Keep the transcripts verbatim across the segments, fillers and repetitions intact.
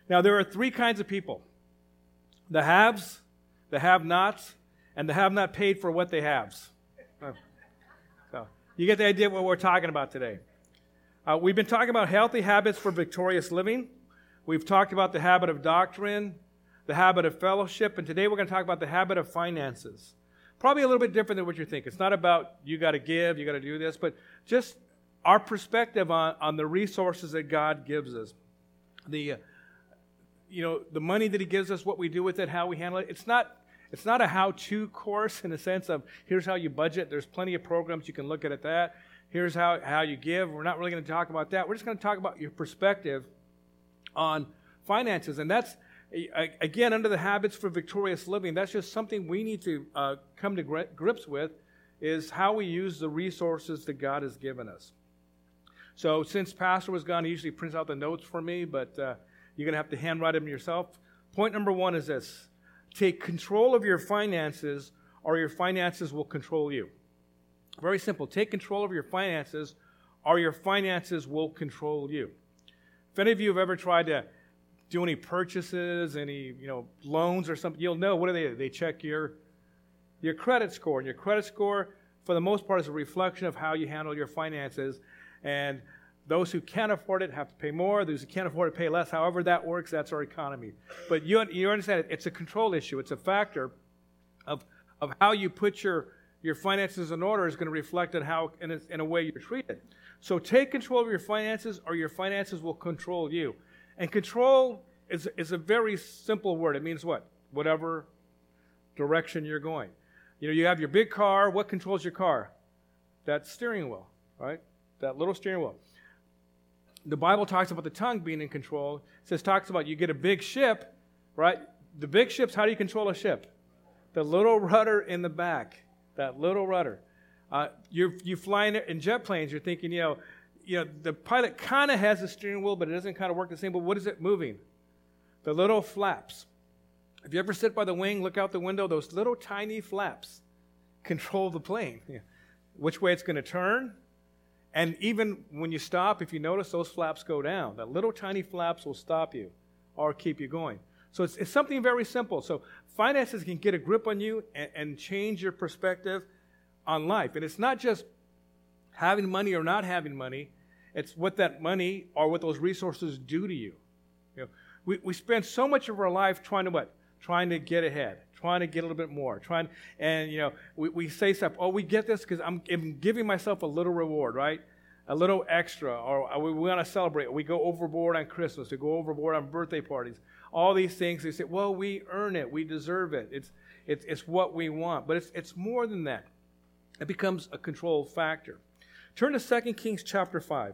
Now, there are three kinds of people: the haves, the have-nots, and the have-not paid for what they haves. So, you get the idea of what we're talking about today. Uh, we've been talking about healthy habits for victorious living. We've talked about the habit of doctrine, the habit of fellowship, and today we're going to talk about the habit of finances. Probably a little bit different than what you think. It's not about you got to give, you got to do this, but just our perspective on, on the resources that God gives us. The, uh, you know, the money that He gives us, what we do with it, how we handle it. It's not, it's not a how-to course in the sense of here's how you budget. There's plenty of programs you can look at at that. Here's how, how you give. We're not really going to talk about that. We're just going to talk about your perspective on finances. And that's, again, under the habits for victorious living, that's just something we need to uh, come to grips with, is how we use the resources that God has given us. So since Pastor was gone, he usually prints out the notes for me, but uh, you're going to have to handwrite them yourself. Point number one is this: take control of your finances, or your finances will control you. Very simple. Take control of your finances, or your finances will control you. If any of you have ever tried to do any purchases, any you know loans or something, you'll know, what do they do? They check your, your credit score. And your credit score, for the most part, is a reflection of how you handle your finances. And those who can't afford it have to pay more. Those who can't afford it pay less. However that works, that's our economy. But you, you understand, it, it's a control issue. It's a factor of, of how you put your Your finances in order is going to reflect on how, in a, in a way, you're treated. So take control of your finances, or your finances will control you. And control is, is a very simple word. It means what? Whatever direction you're going. You know, you have your big car. What controls your car? That steering wheel, right? That little steering wheel. The Bible talks about the tongue being in control. It says, talks about you get a big ship, right? The big ships, how do you control a ship? The little rudder in the back. That little rudder. Uh, you're you flying in jet planes. You're thinking, you know, you know, the pilot kind of has a steering wheel, but it doesn't kind of work the same. But what is it moving? The little flaps. If you ever sit by the wing, look out the window, those little tiny flaps control the plane. Yeah. Which way it's going to turn. And even when you stop, if you notice, those flaps go down. The little tiny flaps will stop you or keep you going. So it's, it's something very simple. So finances can get a grip on you and, and change your perspective on life. And it's not just having money or not having money. It's what that money or what those resources do to you. You know, we, we spend so much of our life trying to what? Trying to get ahead, trying to get a little bit more. Trying, and, you know, we, we say stuff, oh, we get this because I'm, I'm giving myself a little reward, right? A little extra, or we, we want to celebrate. We go overboard on Christmas. We go overboard on birthday parties. All these things, they say, well, we earn it. We deserve it. It's it's it's what we want. But it's it's more than that. It becomes a control factor. Turn to Second Kings chapter five.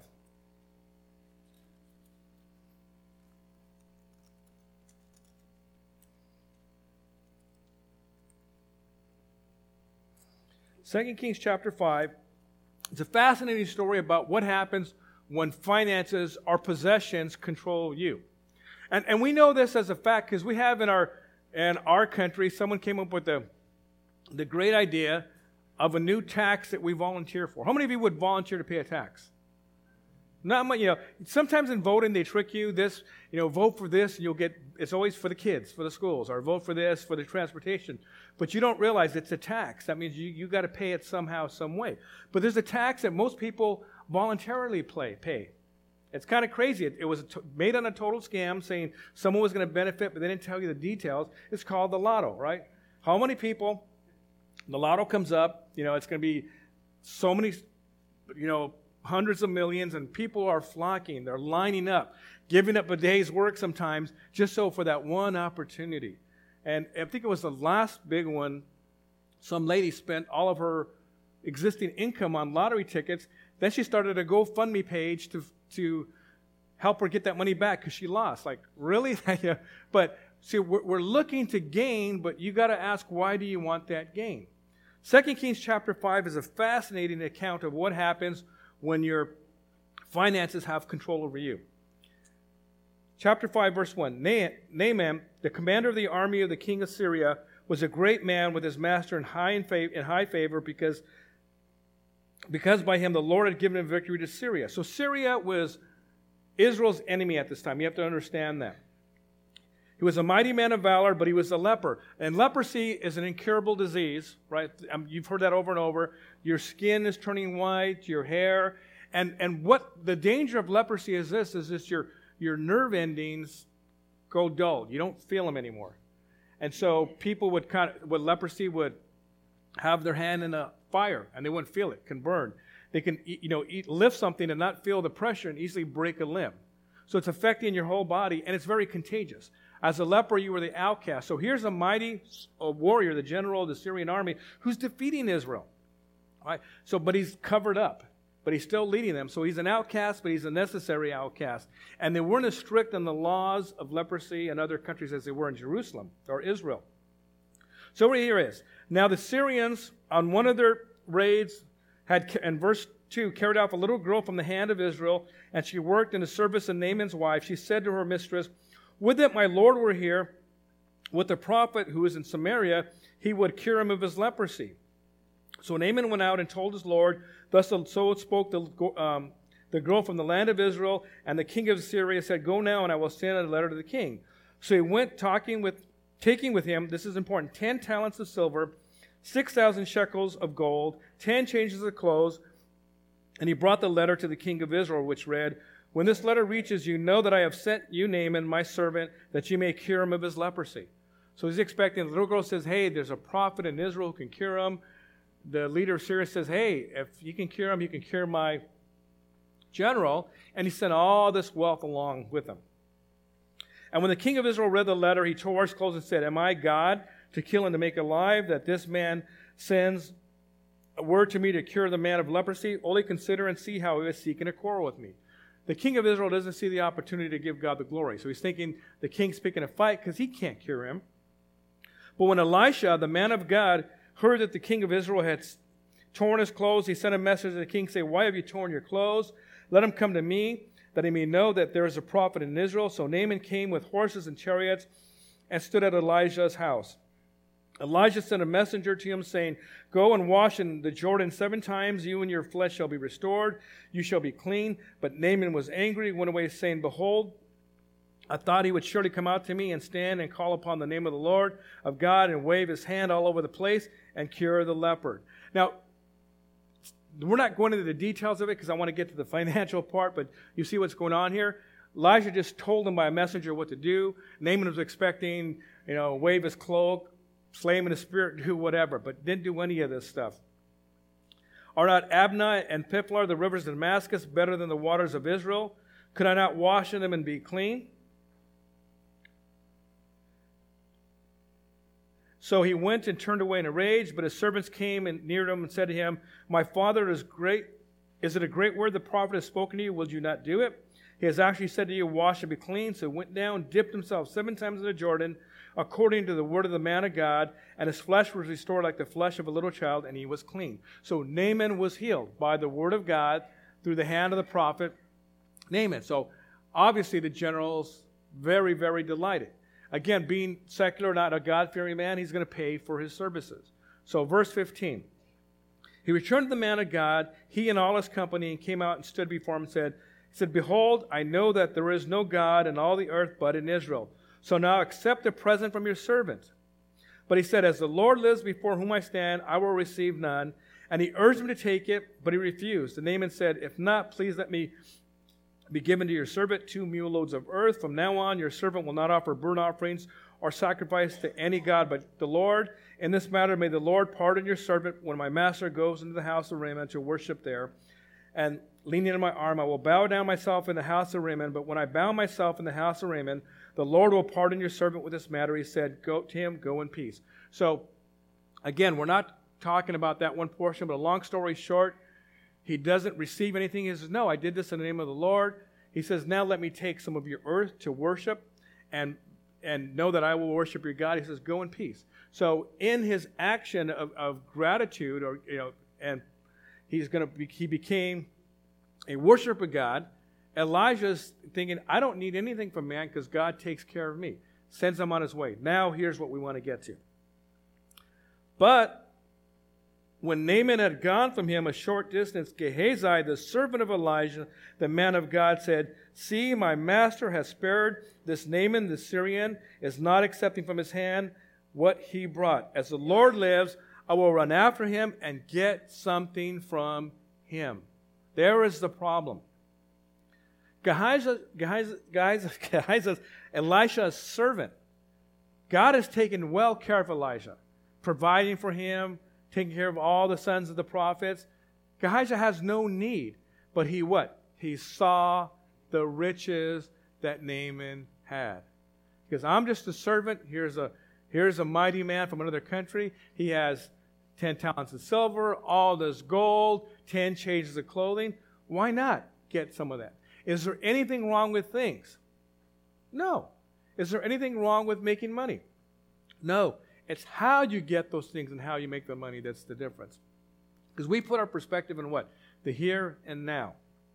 Second Kings chapter five. It's a fascinating story about what happens when finances or possessions control you. And and we know this as a fact because we have in our in our country, someone came up with the, the great idea of a new tax that we volunteer for. How many of you would volunteer to pay a tax? Not much, you know, sometimes in voting they trick you. This, you know, vote for this and you'll get, it's always for the kids, for the schools, or vote for this, for the transportation. But you don't realize it's a tax. That means you, you got to pay it somehow, some way. But there's a tax that most people voluntarily play, pay. It's kind of crazy. It, it was t- made on a total scam saying someone was going to benefit, but they didn't tell you the details. It's called the lotto, right? How many people, the lotto comes up, you know, it's going to be so many, you know, hundreds of millions, and people are flocking. They're lining up, giving up a day's work sometimes just so for that one opportunity. And I think it was the last big one. Some lady spent all of her existing income on lottery tickets. Then she started a GoFundMe page to to help her get that money back because she lost. Like, really? But see, we're, we're looking to gain, but you got to ask, why do you want that gain? Second Kings chapter five is a fascinating account of what happens when your finances have control over you. Chapter five, verse one. Naaman, the commander of the army of the king of Syria, was a great man with his master in high, in fav- in high favor because, because by him the Lord had given him victory to Syria. So Syria was Israel's enemy at this time. You have to understand that. He was a mighty man of valor, but he was a leper. And leprosy is an incurable disease, right? Um, you've heard that over and over. Your skin is turning white, your hair. And and what the danger of leprosy is this, is this your, your nerve endings go dull. You don't feel them anymore. And so people would kind of, with leprosy would have their hand in a fire and they wouldn't feel it, can burn. They can, you know, eat, lift something and not feel the pressure and easily break a limb. So it's affecting your whole body, and it's very contagious. As a leper, you were the outcast. So here's a mighty a warrior, the general of the Syrian army, who's defeating Israel. All right? So, but he's covered up, but he's still leading them. So he's an outcast, but he's a necessary outcast. And they weren't as strict on the laws of leprosy in other countries as they were in Jerusalem or Israel. So here it is. Now the Syrians, on one of their raids, had, in verse two, carried off a little girl from the hand of Israel, and she worked in the service of Naaman's wife. She said to her mistress, "Would that my Lord were here with the prophet who is in Samaria, he would cure him of his leprosy." So Naaman went out and told his Lord, thus so spoke the, um, the girl from the land of Israel, and the king of Syria said, "Go now, and I will send a letter to the king." So he went, talking with, taking with him, this is important, ten talents of silver, six thousand shekels of gold, ten changes of clothes, and he brought the letter to the king of Israel, which read, "When this letter reaches you, know that I have sent you Naaman, my servant, that you may cure him of his leprosy." So he's expecting, the little girl says, "Hey, there's a prophet in Israel who can cure him." The leader of Syria says, "Hey, if you can cure him, you can cure my general." And he sent all this wealth along with him. And when the king of Israel read the letter, he tore his clothes and said, "Am I God to kill and to make alive, that this man sends a word to me to cure the man of leprosy? Only consider and see how he is seeking a quarrel with me." The king of Israel doesn't see the opportunity to give God the glory. So he's thinking the king's picking a fight because he can't cure him. But when Elisha, the man of God, heard that the king of Israel had torn his clothes, he sent a message to the king saying, "Why have you torn your clothes? Let him come to me, that he may know that there is a prophet in Israel." So Naaman came with horses and chariots and stood at Elijah's house. Elijah sent a messenger to him, saying, "Go and wash in the Jordan seven times. You and your flesh shall be restored. You shall be clean." But Naaman was angry, went away, saying, "Behold, I thought he would surely come out to me and stand and call upon the name of the Lord of God and wave his hand all over the place and cure the leper." Now, we're not going into the details of it because I want to get to the financial part, but you see what's going on here. Elijah just told him by a messenger what to do. Naaman was expecting, you know, wave his cloak, slay him in the spirit, do whatever, but didn't do any of this stuff. "Are not Abna and Piplar, the rivers of Damascus, better than the waters of Israel? Could I not wash in them and be clean?" So he went and turned away in a rage, but his servants came and near him and said to him, "My father is great. Is it a great word the prophet has spoken to you? Will you not do it? He has actually said to you, 'Wash and be clean.'" So he went down, dipped himself seven times in the Jordan, according to the word of the man of God, and his flesh was restored like the flesh of a little child, and he was clean. So Naaman was healed by the word of God through the hand of the prophet Naaman. So obviously the general's very, very delighted. Again, being secular, not a God-fearing man, he's going to pay for his services. So verse fifteen. He returned to the man of God, he and all his company, and came out and stood before him and said, he said, "Behold, I know that there is no God in all the earth but in Israel. So now accept a present from your servant." But he said, "As the Lord lives before whom I stand, I will receive none." And he urged him to take it, but he refused. And Naaman said, "If not, please let me be given to your servant two mule loads of earth. From now on, your servant will not offer burnt offerings or sacrifice to any god but the Lord. In this matter, may the Lord pardon your servant when my master goes into the house of Rimmon to worship there. And leaning on my arm, I will bow down myself in the house of Rimmon. But when I bow myself in the house of Rimmon, the Lord will pardon your servant with this matter." He said, "Go to him, go in peace." So, again, we're not talking about that one portion, but a long story short, he doesn't receive anything. He says, "No, I did this in the name of the Lord." He says, "Now let me take some of your earth to worship and, and know that I will worship your God." He says, "Go in peace." So in his action of, of gratitude, or you know, and he's going to be, he became a worshiper of God. Elijah's thinking, "I don't need anything from man because God takes care of me." Sends him on his way. Now here's what we want to get to. But When Naaman had gone from him a short distance, Gehazi, the servant of Elijah, the man of God, said, "See, my master has spared this Naaman the Syrian, is not accepting from his hand what he brought. As the Lord lives, I will run after him and get something from him." There is the problem. Gehazi, Gehazi, Gehazi, Gehazi, Elisha's servant. God has taken well care of Elijah, providing for him, taking care of all the sons of the prophets. Gehazi has no need, but he what? He saw the riches that Naaman had. Because I'm just a servant. Here's a here's a mighty man from another country. He has ten talents of silver, all this gold, ten changes of clothing. Why not get some of that? Is there anything wrong with things? No. Is there anything wrong with making money? No. It's how you get those things and how you make the money that's the difference. Because we put our perspective in what? The here and now.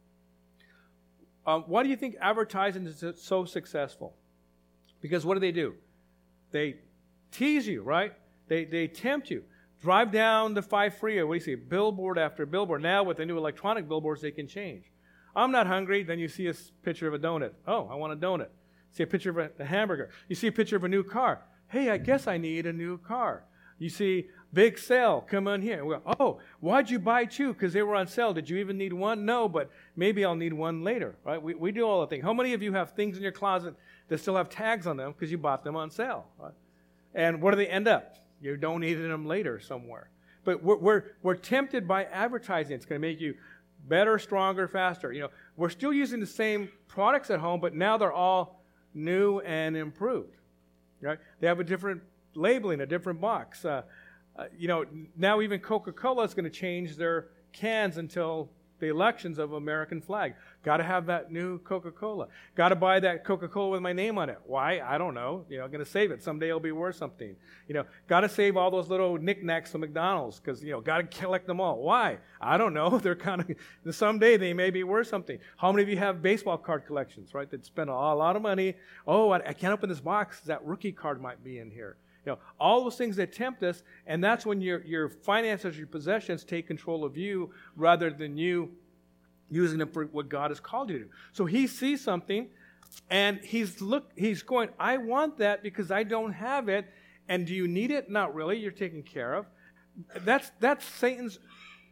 Um, why do you think advertising is so successful? Because what do they do? They tease you, right? They they tempt you. Drive down the five freeway. What do you see? Billboard after billboard. Now with the new electronic billboards, they can change. I'm not hungry. Then you see a picture of a donut. Oh, I want a donut. See a picture of a, a hamburger. You see a picture of a new car. Hey, I guess I need a new car. You see big sale. Come on here. We go, oh, why'd you buy two? Because they were on sale. Did you even need one? No, but maybe I'll need one later. Right? We we do all the things. How many of you have things in your closet that still have tags on them because you bought them on sale? Right? And where do they end up? You're donating them later somewhere. But we're we're, we're tempted by advertising. It's going to make you better, stronger, faster. You know, we're still using the same products at home, but now they're all new and improved. Right? They have a different labeling, a different box. Uh, uh, you know, now even Coca-Cola is going to change their cans until the elections of American flag. Got to have that new Coca-Cola. Got to buy that Coca-Cola with my name on it. Why? I don't know. You know, I'm going to save it. Someday it'll be worth something. You know, got to save all those little knickknacks from McDonald's because, you know, got to collect them all. Why? I don't know. They're kind of, someday they may be worth something. How many of you have baseball card collections, right, that spend a lot of money? Oh, I, I can't open this box. That rookie card might be in here. You know, all those things that tempt us, and that's when your your finances, your possessions take control of you rather than you using them for what God has called you to do. So he sees something, and he's look he's going, I want that because I don't have it. And do you need it? Not really. You're taken care of. That's that's Satan's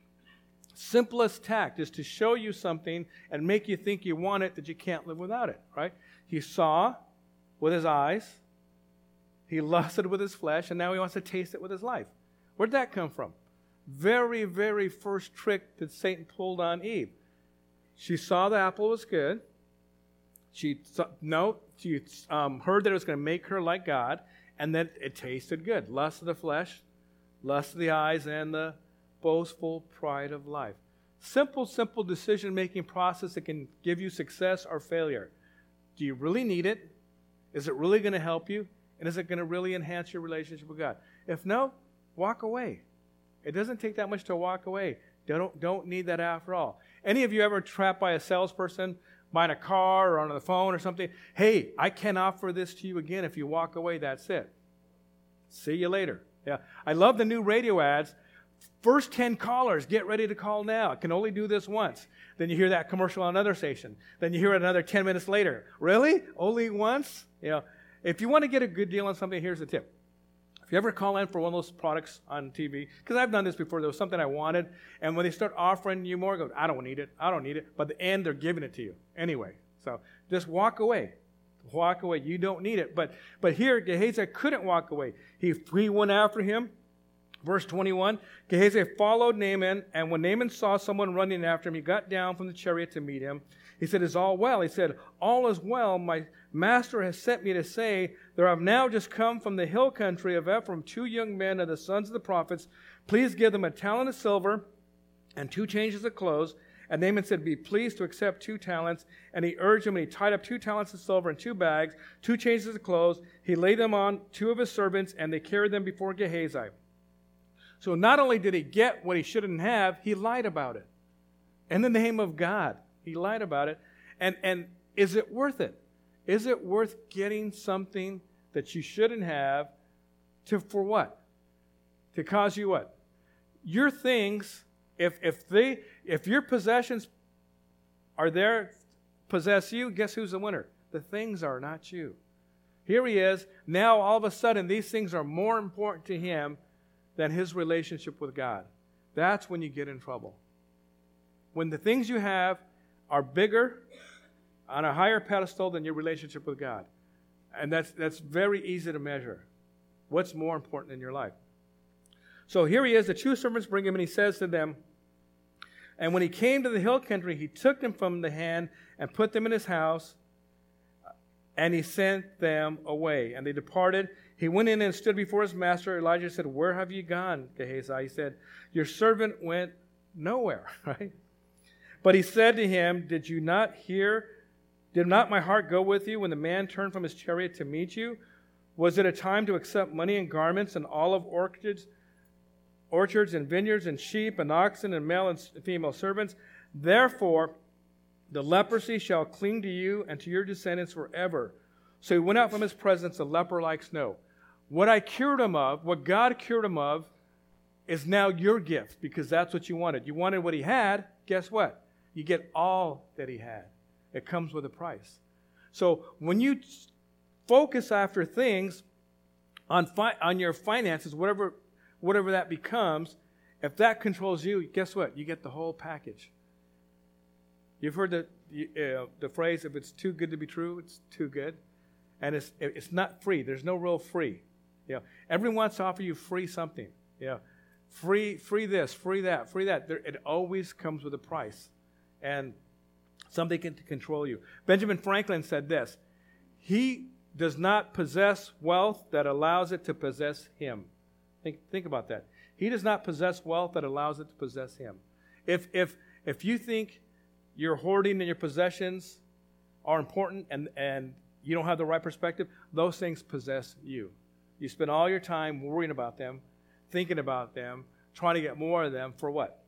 simplest tact, is to show you something and make you think you want it, that you can't live without it. Right? He saw with his eyes. He lusted with his flesh, and now he wants to taste it with his life. Where'd that come from? Very, very first trick that Satan pulled on Eve. She saw the apple was good. She saw, no, she um, heard that it was going to make her like God, and that it tasted good. Lust of the flesh, lust of the eyes, and the boastful pride of life. Simple, simple decision-making process that can give you success or failure. Do you really need it? Is it really going to help you? And is it going to really enhance your relationship with God? If no, walk away. It doesn't take that much to walk away. Don't, don't need that after all. Any of you ever trapped by a salesperson buying a car or on the phone or something? Hey, I can't offer this to you again. If you walk away, that's it. See you later. Yeah, I love the new radio ads. First ten callers, get ready to call now. I can only do this once. Then you hear that commercial on another station. Then you hear it another ten minutes later. Really? Only once? You know, if you want to get a good deal on something, here's the tip. If you ever call in for one of those products on T V, because I've done this before, there was something I wanted, and when they start offering you more, go, I don't need it, I don't need it. But at the end, they're giving it to you anyway. So just walk away. Walk away. You don't need it. But but here, Gehazi couldn't walk away. He, he went after him. Verse twenty-one, Gehazi followed Naaman, and when Naaman saw someone running after him, he got down from the chariot to meet him. He said, is all well? He said, all is well. My master has sent me to say, there have now just come from the hill country of Ephraim two young men of the sons of the prophets. Please give them a talent of silver and two changes of clothes. And Naaman said, be pleased to accept two talents. And he urged him, and he tied up two talents of silver in two bags, two changes of clothes. He laid them on two of his servants, and they carried them before Gehazi. So not only did he get what he shouldn't have, he lied about it. In the name of God, he lied about it. And, and is it worth it? Is it worth getting something that you shouldn't have to, for what? To cause you what? your things, if if they if your possessions are there, possess you, guess who's the winner? The things are, not you. Here he is. Now all of a sudden these things are more important to him than his relationship with God. That's when you get in trouble. When the things you have are bigger, on a higher pedestal than your relationship with God. And that's that's very easy to measure. What's more important in your life? So here he is. The two servants bring him, and he says to them, and when he came to the hill country, he took them from the hand and put them in his house, and he sent them away. And they departed. He went in and stood before his master. Elijah said, where have you gone, Gehazi? He said, your servant went nowhere, right? But he said to him, did you not hear, did not my heart go with you when the man turned from his chariot to meet you? Was it a time to accept money and garments and olive orchards, orchards and vineyards and sheep and oxen and male and female servants? Therefore, the leprosy shall cling to you and to your descendants forever. So he went out from his presence, a leper like snow. What I cured him of, what God cured him of, is now your gift, because that's what you wanted. You wanted what he had. Guess what? You get all that he had. It comes with a price. So when you focus after things on fi- on your finances, whatever whatever that becomes, if that controls you, guess what? You get the whole package. You've heard the uh, the phrase, if it's too good to be true, it's too good. And it's it's not free. There's no real free. You know, everyone wants to offer you free something. You know, free free this, free that, free that. There, it always comes with a price. And something can control you. Benjamin Franklin said this, he does not possess wealth that allows it to possess him. Think, think about that. He does not possess wealth that allows it to possess him. If, if, if you think your hoarding and your possessions are important and, and you don't have the right perspective, those things possess you. You spend all your time worrying about them, thinking about them, trying to get more of them for what?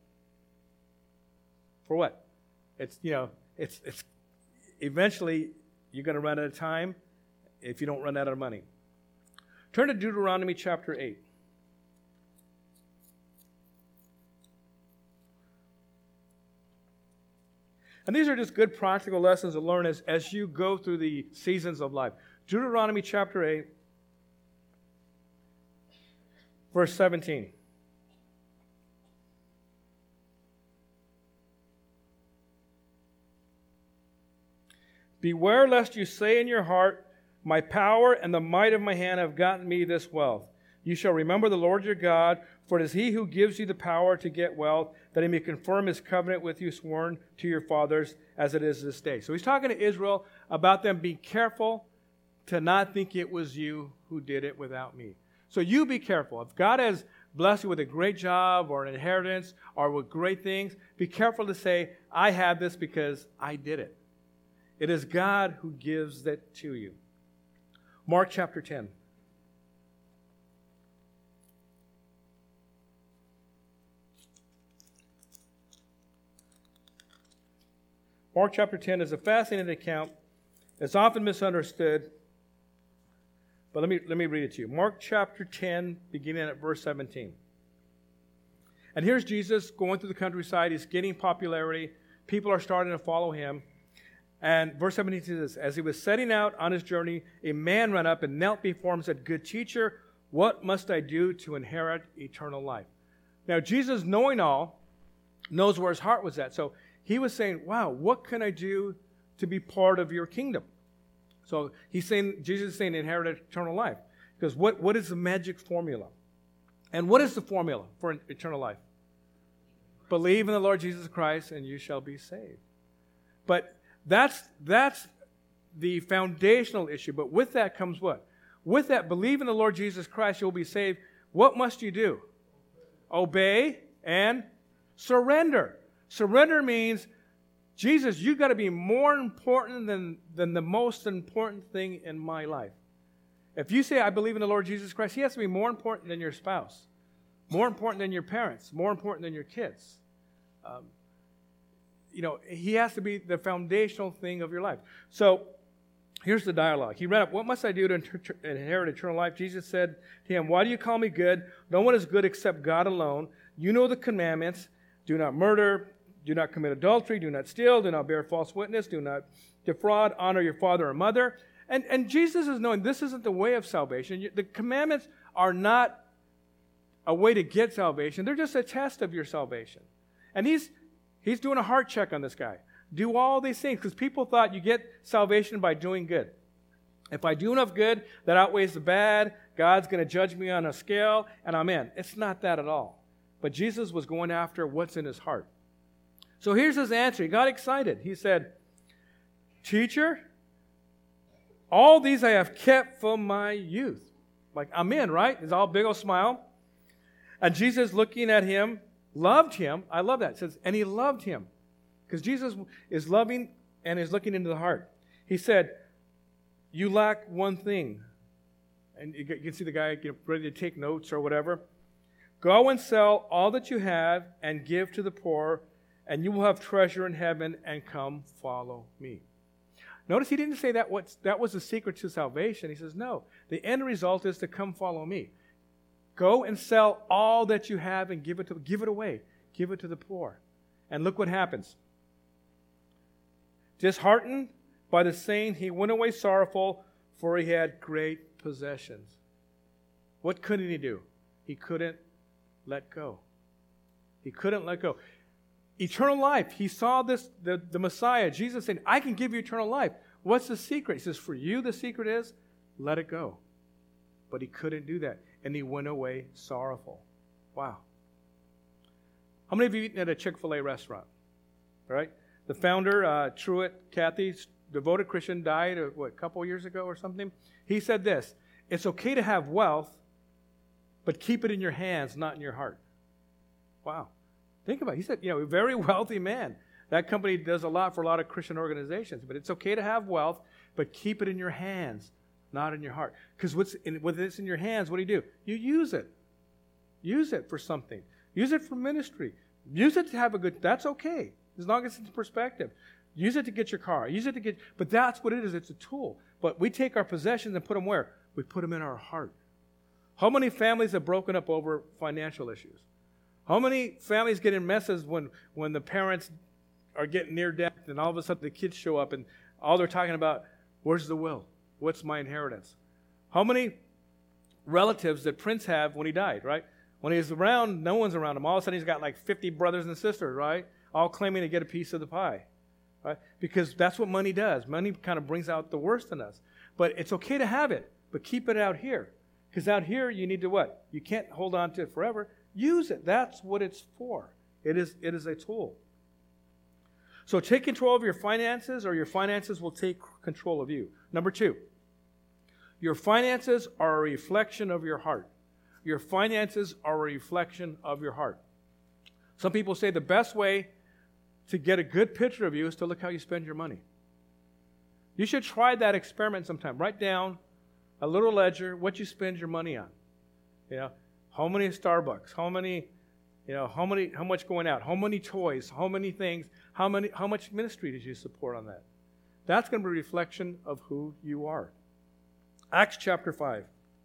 For what? It's, you know, it's, it's eventually you're going to run out of time if you don't run out of money. Turn to Deuteronomy chapter eight. And these are just good practical lessons to learn as, as you go through the seasons of life. Deuteronomy chapter eight, verse seventeen. Beware lest you say in your heart, my power and the might of my hand have gotten me this wealth. You shall remember the Lord your God, for it is he who gives you the power to get wealth, that he may confirm his covenant with you sworn to your fathers as it is this day. So he's talking to Israel about them being careful to not think it was you who did it without me. So you be careful. If God has blessed you with a great job or an inheritance or with great things, be careful to say, I have this because I did it. It is God who gives that to you. Mark chapter ten. Mark chapter ten is a fascinating account. It's often misunderstood. But let me, let me read it to you. Mark chapter ten, beginning at verse seventeen. And here's Jesus going through the countryside. He's getting popularity. People are starting to follow him. And verse seventeen says, as he was setting out on his journey, a man ran up and knelt before him and said, good teacher, what must I do to inherit eternal life? Now, Jesus, knowing all, knows where his heart was at. So he was saying, wow, what can I do to be part of your kingdom? So he's saying, Jesus is saying, inherit eternal life. Because what, what is the magic formula? And what is the formula for eternal life? Believe in the Lord Jesus Christ and you shall be saved. But That's that's the foundational issue. But with that comes what? With that, believe in the Lord Jesus Christ, you'll be saved. What must you do? Obey and surrender. Surrender means, Jesus, you've got to be more important than, than the most important thing in my life. If you say, I believe in the Lord Jesus Christ, he has to be more important than your spouse, more important than your parents, more important than your kids. Um, You know, he has to be the foundational thing of your life. So, here's the dialogue. He read up, what must I do to inter- inherit eternal life? Jesus said to him, why do you call me good? No one is good except God alone. You know the commandments. Do not murder. Do not commit adultery. Do not steal. Do not bear false witness. Do not defraud. Honor your father and mother. And, and Jesus is knowing this isn't the way of salvation. The commandments are not a way to get salvation. They're just a test of your salvation. And he's he's doing a heart check on this guy. Do all these things, because people thought you get salvation by doing good. If I do enough good, that outweighs the bad, God's going to judge me on a scale, and I'm in. It's not that at all. But Jesus was going after what's in his heart. So here's his answer. He got excited. He said, Teacher, all these I have kept from my youth. Like, I'm in, right? It's all big old smile. And Jesus, looking at him, loved him. I love that. It says, and he loved him. Because Jesus is loving and is looking into the heart. He said, you lack one thing. And you can see the guy get ready to take notes or whatever. Go and sell all that you have and give to the poor, and you will have treasure in heaven, and come follow me. Notice he didn't say that what's, that was the secret to salvation. He says, no, the end result is to come follow me. Go and sell all that you have and give it to give it away. Give it to the poor. And look what happens. Disheartened by the saying, he went away sorrowful, for he had great possessions. What couldn't he do? He couldn't let go. He couldn't let go. Eternal life. He saw this, the, the Messiah, Jesus saying, I can give you eternal life. What's the secret? He says, for you the secret is, let it go. But he couldn't do that. And he went away sorrowful. Wow. How many of you have eaten at a Chick-fil-A restaurant? All right? The founder, uh, Truett Cathy, devoted Christian, died a, what, a couple years ago or something. He said this, it's okay to have wealth, but keep it in your hands, not in your heart. Wow. Think about it. He said, you know, a very wealthy man. That company does a lot for a lot of Christian organizations, but it's okay to have wealth, but keep it in your hands, not in your heart. Because what's in, when it's in your hands, what do you do? You use it. Use it for something. Use it for ministry. Use it to have a good, that's okay, as long as it's in perspective. Use it to get your car. Use it to get, but that's what it is. It's a tool. But we take our possessions and put them where? We put them in our heart. How many families have broken up over financial issues? How many families get in messes when, when the parents are getting near death and all of a sudden the kids show up and all they're talking about, where's the will? What's my inheritance? How many relatives did Prince have when he died, right? When he was around, no one's around him. All of a sudden he's got like fifty brothers and sisters, right? All claiming to get a piece of the pie, right? Because that's what money does. Money kind of brings out the worst in us. But it's okay to have it, but keep it out here. Because out here you need to what? You can't hold on to it forever. Use it. That's what it's for. It is, it is a tool. So take control of your finances, or your finances will take control of you. Number two, your finances are a reflection of your heart. Your finances are a reflection of your heart. Some people say the best way to get a good picture of you is to look how you spend your money. You should try that experiment sometime. Write down a little ledger what you spend your money on. You know, how many Starbucks, how many, you know, how many, how much going out, how many toys, how many things, how many, how much ministry did you support on that? That's going to be a reflection of who you are. Acts chapter five.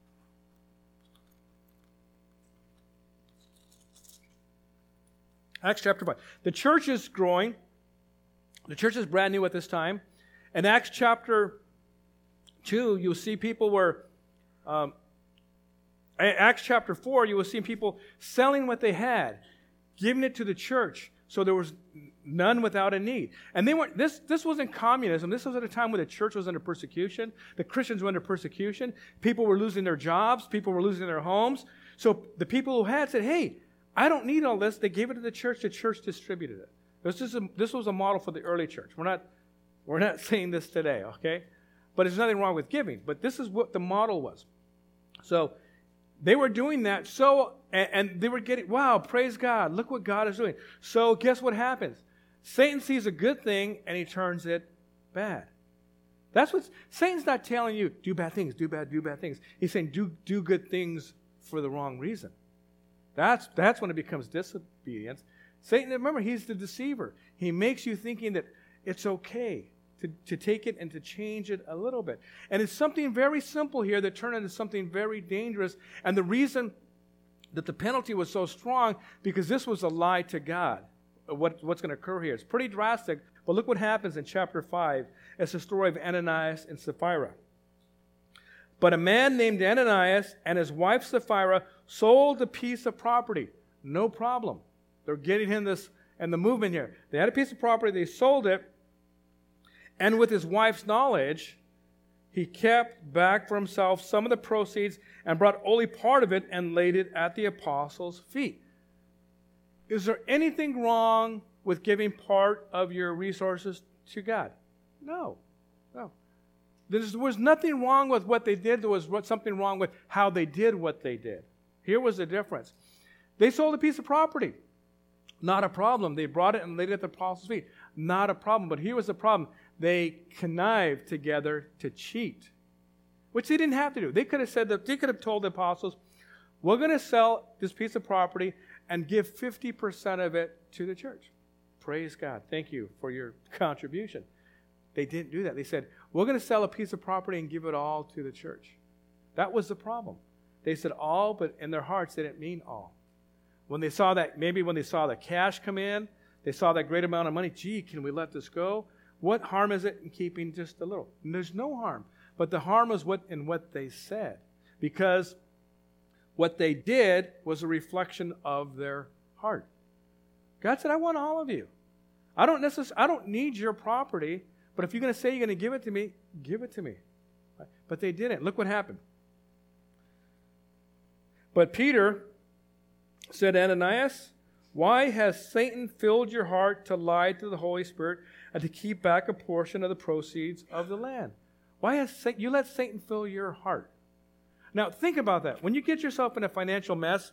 Acts chapter five. The church is growing. The church is brand new at this time. In Acts chapter two, you'll see people were, um, Acts chapter four, you will see people selling what they had, giving it to the church, so there was none without a need. And they weren't. This this wasn't communism. This was at a time when the church was under persecution. The Christians were under persecution. People were losing their jobs. People were losing their homes. So the people who had said, "Hey, I don't need all this." They gave it to the church. The church distributed it. This is a, this was a model for the early church. We're not we're not saying this today, okay? But there's nothing wrong with giving. But this is what the model was. So they were doing that, so, and, and they were getting, wow, praise God, look what God is doing. So guess what happens? Satan sees a good thing, and he turns it bad. That's what, Satan's not telling you, do bad things, do bad, do bad things. He's saying, do, do good things for the wrong reason. That's, that's when it becomes disobedience. Satan, remember, he's the deceiver. He makes you thinking that it's okay to, to take it and to change it a little bit. And it's something very simple here that turned into something very dangerous. And the reason that the penalty was so strong because this was a lie to God. What, what's going to occur here? It's pretty drastic, but look what happens in chapter five. It's the story of Ananias and Sapphira. But a man named Ananias and his wife Sapphira sold a piece of property. No problem. They're getting in this, and the movement here. They had a piece of property, they sold it, and with his wife's knowledge, he kept back for himself some of the proceeds and brought only part of it and laid it at the apostles' feet. Is there anything wrong with giving part of your resources to God? No. No. There was nothing wrong with what they did. There was something wrong with how they did what they did. Here was the difference. They sold a piece of property. Not a problem. They brought it and laid it at the apostles' feet. Not a problem. But here was the problem. They connived together to cheat, which they didn't have to do. They could have said that, they could have told the apostles, we're going to sell this piece of property and give fifty percent of it to the church. Praise God. Thank you for your contribution. They didn't do that. They said, we're going to sell a piece of property and give it all to the church. That was the problem. They said all, but in their hearts, they didn't mean all. When they saw that, maybe when they saw the cash come in, they saw that great amount of money, gee, can we let this go? What harm is it in keeping just a little? And there's no harm. But the harm was what in what they said. Because what they did was a reflection of their heart. God said, I want all of you. I don't necessarily, I don't need your property, but if you're going to say you're going to give it to me, give it to me. But they didn't. Look what happened. But Peter said, Ananias, why has Satan filled your heart to lie to the Holy Spirit and to keep back a portion of the proceeds of the land? Why has Satan, you let Satan fill your heart? Now, think about that. When you get yourself in a financial mess,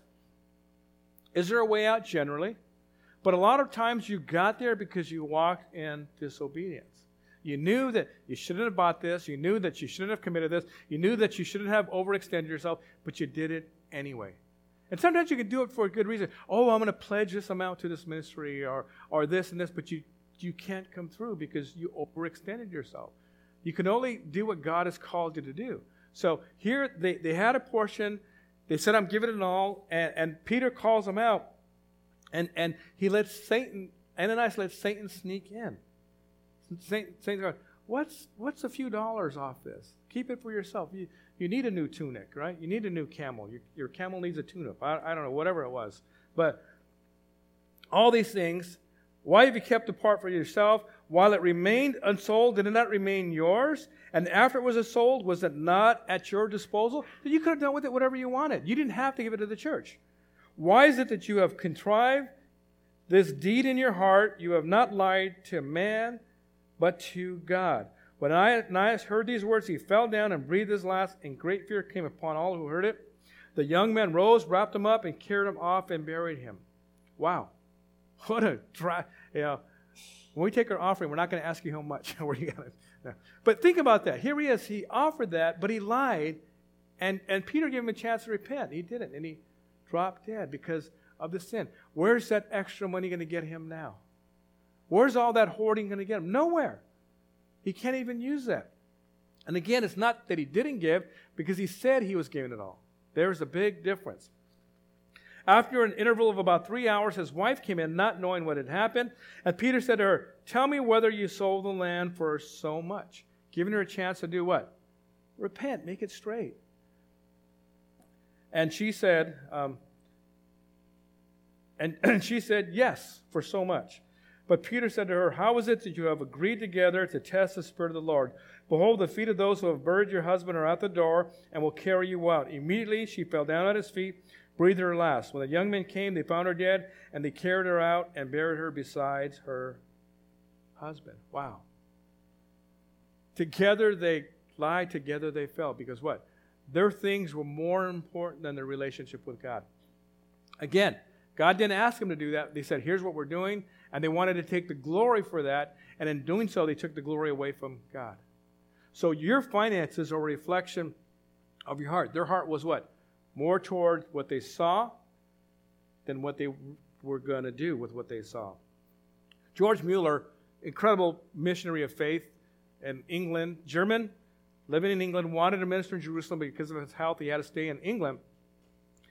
is there a way out? Generally. But a lot of times you got there because you walked in disobedience. You knew that you shouldn't have bought this. You knew that you shouldn't have committed this. You knew that you shouldn't have overextended yourself, but you did it anyway. And sometimes you can do it for a good reason. Oh, I'm going to pledge this amount to this ministry or, or this and this, but you, you can't come through because you overextended yourself. You can only do what God has called you to do. So here they, they had a portion. They said, I'm giving it all. And, and Peter calls them out. And, and he lets Satan, Ananias lets Satan sneak in. Satan, Satan's going, what's, what's a few dollars off this? Keep it for yourself. You, you need a new tunic, right? You need a new camel. Your, your camel needs a tune-up. I, I don't know, whatever it was. But all these things, why have you kept a part for yourself? While it remained unsold, did it not remain yours? And after it was sold, was it not at your disposal? You could have done with it whatever you wanted. You didn't have to give it to the church. Why is it that you have contrived this deed in your heart? You have not lied to man, but to God. When Ananias heard these words, he fell down and breathed his last, and great fear came upon all who heard it. The young men rose, wrapped him up, and carried him off and buried him. Wow. What a dry, you know. When we take our offering, we're not going to ask you how much. Where you got it. No. But think about that. Here he is. He offered that, but he lied, and, and Peter gave him a chance to repent. He didn't, and he dropped dead because of the sin. Where's that extra money going to get him now? Where's all that hoarding going to get him? Nowhere. He can't even use that. And again, it's not that he didn't give, because he said he was giving it all. There's a big difference. After an interval of about three hours, his wife came in, not knowing what had happened. And Peter said to her, tell me whether you sold the land for so much. Giving her a chance to do what? Repent, make it straight. And she said, um, and, and she said, yes, for so much. But Peter said to her, how is it that you have agreed together to test the Spirit of the Lord? Behold, the feet of those who have buried your husband are at the door and will carry you out. Immediately she fell down at his feet, breathed her last. When the young men came, they found her dead, and they carried her out and buried her beside her husband. Wow. Together they lied, together they fell. Because what? Their things were more important than their relationship with God. Again, God didn't ask them to do that. They said, here's what we're doing. And they wanted to take the glory for that. And in doing so, they took the glory away from God. So your finances are a reflection of your heart. Their heart was what? More toward what they saw than what they were going to do with what they saw. George Mueller, incredible missionary of faith in England, German, living in England, wanted to minister in Jerusalem, but because of his health, he had to stay in England.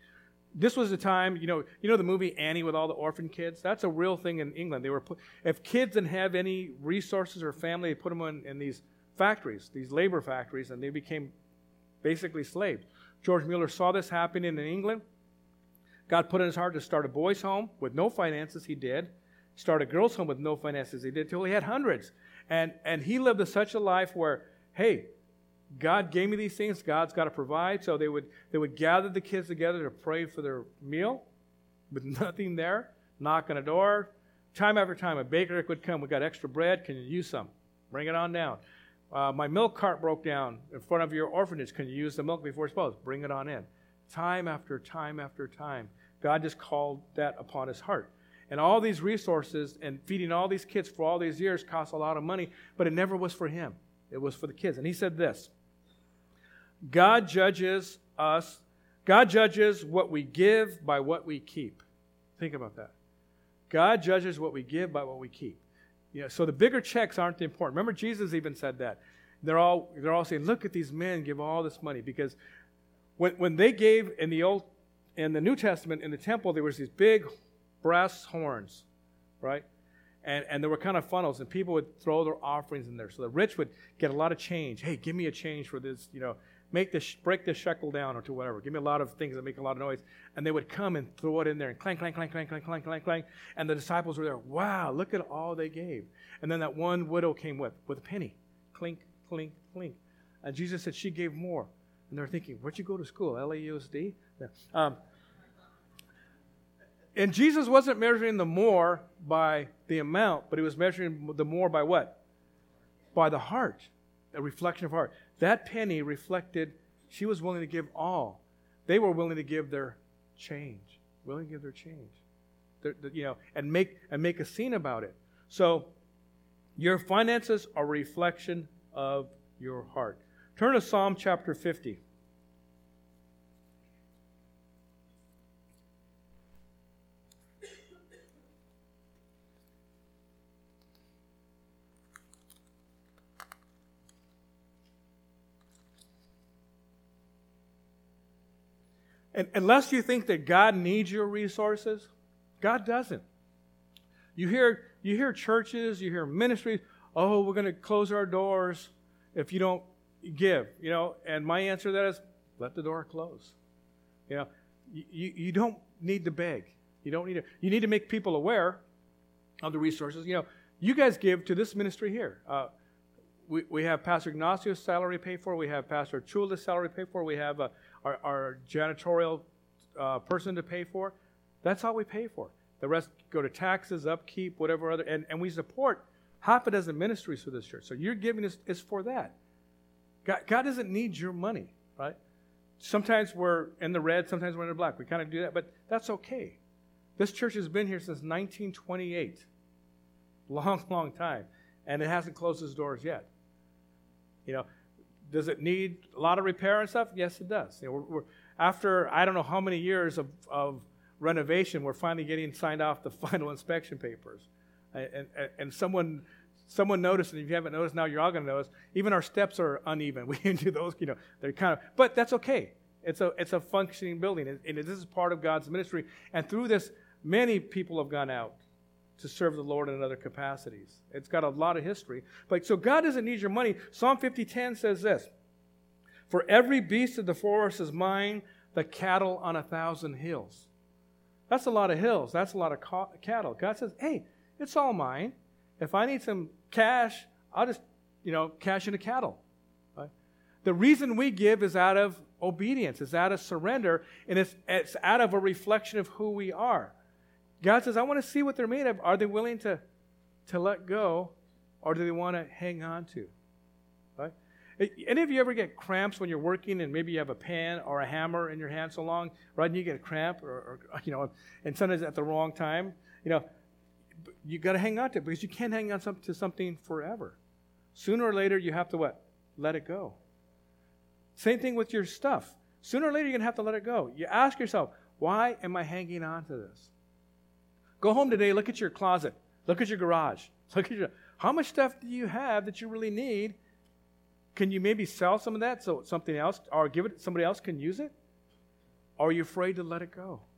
this was the time, you know, you know the movie Annie with all the orphan kids? That's a real thing in England. They were put, if kids didn't have any resources or family, they put them in, in these factories, these labor factories, and they became basically slaves. George Mueller saw this happening in England. God put in his heart to start a boys' home with no finances. He did. Start a girls' home with no finances. He did till he had hundreds. And, and he lived a, such a life where, hey, God gave me these things. God's got to provide. So they would they would gather the kids together to pray for their meal with nothing there, knock on a door. Time after time, a baker would come. We got extra bread. Can you use some? Bring it on down. Uh, my milk cart broke down in front of your orphanage. Can you use the milk before it's spoiled? Bring it on in. Time after time after time, God just called that upon his heart. And all these resources and feeding all these kids for all these years cost a lot of money, but it never was for him. It was for the kids. And he said this, God judges us, God judges what we give by what we keep. Think about that. God judges what we give by what we keep. You know, so the bigger checks aren't the important. Remember, Jesus even said that. They're all they're all saying, look at these men give all this money. Because when when they gave in the old in the New Testament in the temple, there was these big brass horns, right? And and there were kind of funnels, and people would throw their offerings in there. So the rich would get a lot of change. Hey, give me a change for this, you know, make this, break this shekel down or to whatever. Give me a lot of things that make a lot of noise. And they would come and throw it in there and clank, clank, clank, clank, clank, clank, clank, clank. And the disciples were there. Wow, look at all they gave. And then that one widow came with, with a penny. Clink, clink, clink. And Jesus said she gave more. And they're thinking, where'd you go to school? L A U S D? Yeah. Um, and Jesus wasn't measuring the more by the amount, but he was measuring the more by what? By the heart, a reflection of heart. That penny reflected she was willing to give all. They were willing to give their change, willing to give their change, their, the, you know, and make and make a scene about it. So, your finances are a reflection of your heart. Turn to Psalm chapter fifty. And unless you think that God needs your resources, God doesn't. You hear, you hear churches, you hear ministries, oh, we're going to close our doors if you don't give, you know. And my answer to that is, let the door close. You know, you, you don't need to beg. You don't need to, you need to make people aware of the resources. You know, you guys give to this ministry here. Uh, we, we have Pastor Ignacio's salary paid for. We have Pastor Chula's salary paid for. We have uh, our, our janitorial uh, person to pay for. That's all we pay for. The rest go to taxes, upkeep, whatever other, and, and we support half a dozen ministries for this church. So your giving is, is for that. God, God doesn't need your money, right? Sometimes we're in the red, sometimes we're in the black. We kind of do that, but that's okay. This church has been here since nineteen twenty-eight. Long, long time. And it hasn't closed its doors yet. You know, does it need a lot of repair and stuff? Yes, it does. You know, we're, we're, after I don't know how many years of, of renovation, we're finally getting signed off the final inspection papers. And, and, and someone someone noticed, and if you haven't noticed, now you're all going to notice, even our steps are uneven. We didn't do those, you know, they're kind of, but that's okay. It's a it's a functioning building, and, and this is part of God's ministry. And through this, many people have gone out to serve the Lord in other capacities. It's got a lot of history. But so God doesn't need your money. Psalm fifty ten says this, for every beast of the forest is mine, the cattle on a thousand hills. That's a lot of hills. That's a lot of ca- cattle. God says, hey, it's all mine. If I need some cash, I'll just, you know, cash into cattle. Right? The reason we give is out of obedience. It's out of surrender, and it's, it's out of a reflection of who we are. God says, I want to see what they're made of. Are they willing to, to let go, or do they want to hang on to? Right? Any of you ever get cramps when you're working and maybe you have a pan or a hammer in your hand so long, right? And you get a cramp, or, or you know, and sometimes at the wrong time, you know, you got to hang on to it because you can't hang on to something forever. Sooner or later, you have to what? Let it go. Same thing with your stuff. Sooner or later, you're going to have to let it go. You ask yourself, why am I hanging on to this? Go home today, look at your closet, look at your garage, look at your, how much stuff do you have that you really need? Can you maybe sell some of that so something else, or give it, somebody else can use it? Or are you afraid to let it go?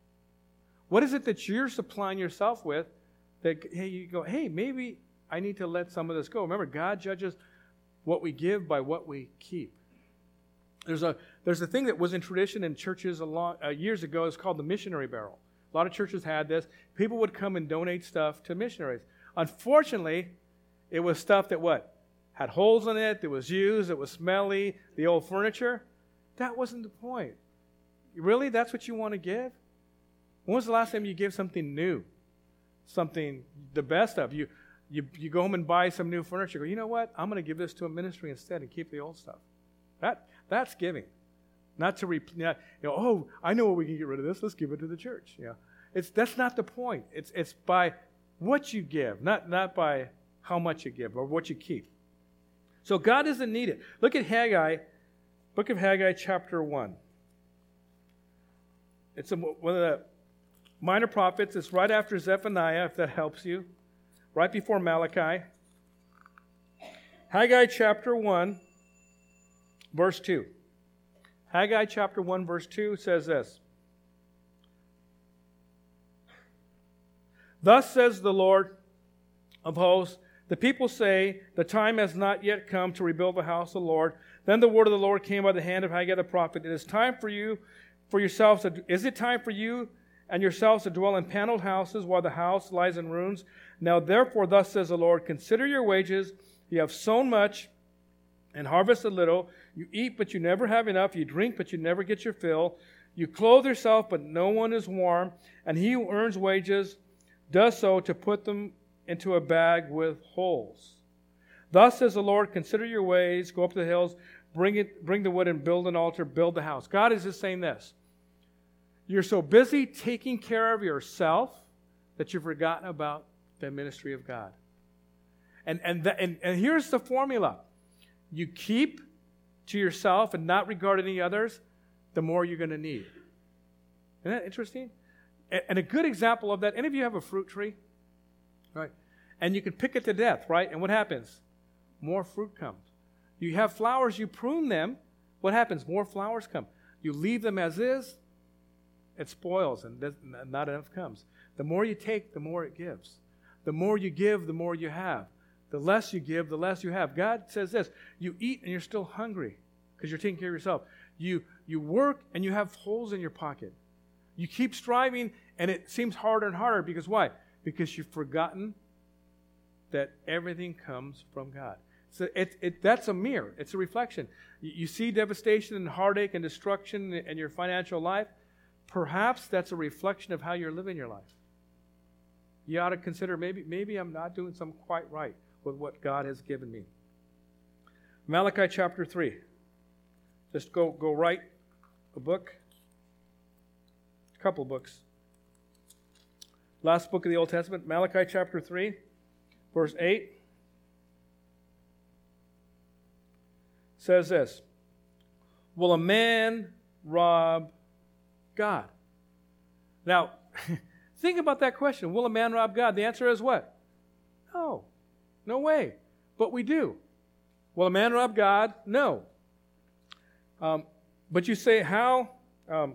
What is it that you're supplying yourself with that, hey, you go, hey, maybe I need to let some of this go. Remember, God judges what we give by what we keep. There's a there's a thing that was in tradition in churches a long, uh, years ago. It's called the missionary barrel. A lot of churches had this. People would come and donate stuff to missionaries. Unfortunately, it was stuff that what? Had holes in it, that was used, it was smelly, the old furniture. That wasn't the point. Really? That's what you want to give? When was the last time you gave something new? Something the best of? You you you go home and buy some new furniture. Go, you know what? I'm going to give this to a ministry instead and keep the old stuff. That that's giving. Not to, rep- not, you know, oh, I know what we can get rid of this. Let's give it to the church. You know, it's that's not the point. It's it's by what you give, not not by how much you give or what you keep. So God doesn't need it. Look at Haggai, Book of Haggai, chapter one. It's a, one of the minor prophets. It's right after Zephaniah, if that helps you, right before Malachi. Haggai, chapter one, verse two. Haggai chapter one, verse two says this. Thus says the Lord of hosts, the people say, the time has not yet come to rebuild the house of the Lord. Then the word of the Lord came by the hand of Haggai the prophet. It is time for you, for yourselves, to, is it time for you and yourselves to dwell in paneled houses while the house lies in ruins? Now therefore, thus says the Lord, consider your wages. You have sown much and harvested little. You eat, but you never have enough. You drink, but you never get your fill. You clothe yourself, but no one is warm. And he who earns wages does so to put them into a bag with holes. Thus says the Lord, consider your ways, go up to the hills, bring it, bring the wood and build an altar, build the house. God is just saying this. You're so busy taking care of yourself that you've forgotten about the ministry of God. And, and, the, and, and here's the formula. You keep to yourself and not regard any others, the more you're going to need. Isn't that interesting? And a good example of that, any of you have a fruit tree? Right? And you can pick it to death, right? And what happens? More fruit comes. You have flowers, you prune them. What happens? More flowers come. You leave them as is, it spoils and not enough comes. The more you take, the more it gives. The more you give, the more you have. The less you give, the less you have. God says this, you eat and you're still hungry because you're taking care of yourself. You, you work and you have holes in your pocket. You keep striving and it seems harder and harder because why? Because you've forgotten that everything comes from God. So it, it, that's a mirror. It's a reflection. You, you see devastation and heartache and destruction in, in your financial life. Perhaps that's a reflection of how you're living your life. You ought to consider maybe, maybe I'm not doing something quite right with what God has given me. Malachi chapter three. Just go, go right a book. A couple books. Last book of the Old Testament, Malachi chapter three, verse eight. Says this, will a man rob God? Now, think about that question. Will a man rob God? The answer is what? No. No way. But we do. Will a man rob God? No. Um, but you say, how? Um,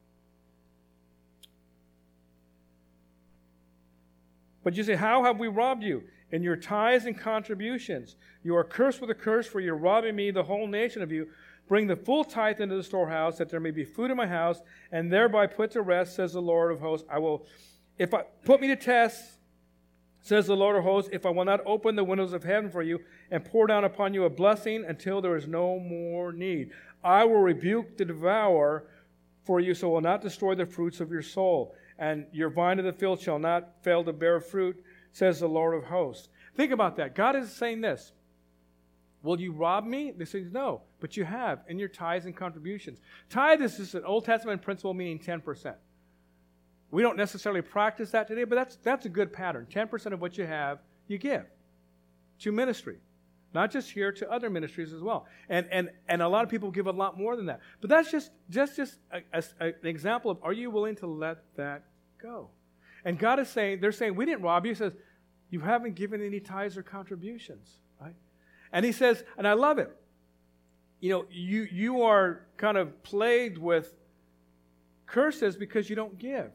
but you say, how have we robbed you? In your tithes and contributions. You are cursed with a curse, for you're robbing me, the whole nation of you. Bring the full tithe into the storehouse, that there may be food in my house, and thereby put to rest, says the Lord of hosts. I will, if I put me to test, says the Lord of hosts, if I will not open the windows of heaven for you and pour down upon you a blessing until there is no more need. I will rebuke the devourer for you, so will not destroy the fruits of your soul. And your vine of the field shall not fail to bear fruit, says the Lord of hosts. Think about that. God is saying this. Will you rob me? They say no, but you have in your tithes and contributions. Tithe is just an Old Testament principle meaning ten percent. We don't necessarily practice that today, but that's that's a good pattern. ten percent of what you have, you give to ministry. Not just here, to other ministries as well. And and and a lot of people give a lot more than that. But that's just just, just a, a, an example of, are you willing to let that go? And God is saying, they're saying, we didn't rob you. He says, you haven't given any tithes or contributions, right? And he says, and I love it, you know, you you are kind of plagued with curses because you don't give.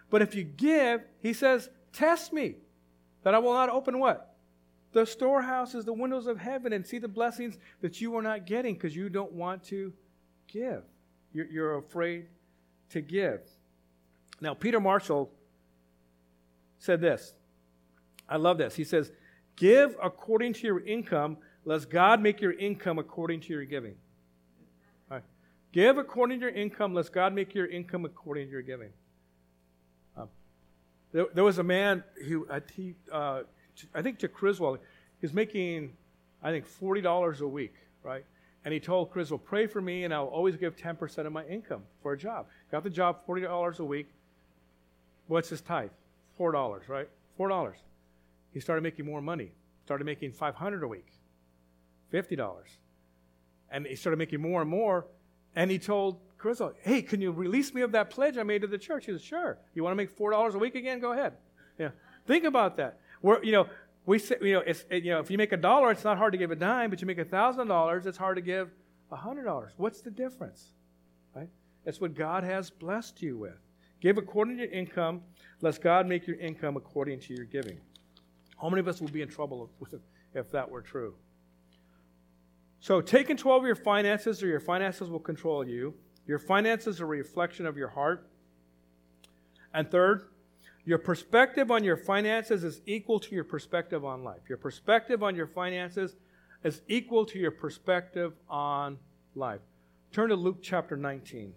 But if you give, he says, test me, that I will not open what? The storehouses, the windows of heaven, and see the blessings that you are not getting because you don't want to give. You're, you're afraid to give. Now, Peter Marshall said this. I love this. He says, give according to your income, lest God make your income according to your giving. All right. Give according to your income, lest God make your income according to your giving. Um, there, there was a man who, uh, he, uh, I think to Criswell, he was making, I think, forty dollars a week, right? And he told Criswell, pray for me, and I'll always give ten percent of my income for a job. Got the job, forty dollars a week. What's his tithe? four dollars, right? four dollars. He started making more money. Started making five hundred dollars a week, fifty dollars. And he started making more and more. And he told Criswell, hey, can you release me of that pledge I made to the church? He said, sure. You want to make four dollars a week again? Go ahead. Yeah. Think about that. We're, you know, we say, you know, it's, it, you know, if you make a dollar, it's not hard to give a dime, but you make a thousand dollars, it's hard to give a hundred dollars. What's the difference? Right? That's what God has blessed you with. Give according to your income, lest God make your income according to your giving. How many of us would be in trouble if, if that were true? So take control of your finances, or your finances will control you. Your finances are a reflection of your heart. And third, your perspective on your finances is equal to your perspective on life. Your perspective on your finances is equal to your perspective on life. Turn to Luke chapter nineteen.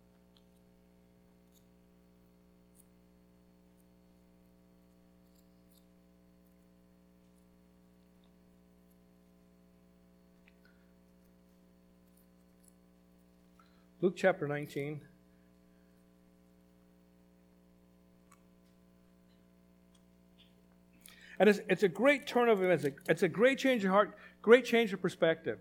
Luke chapter nineteen. And it's, it's a great turn of events. It's a, it's a great change of heart, great change of perspective.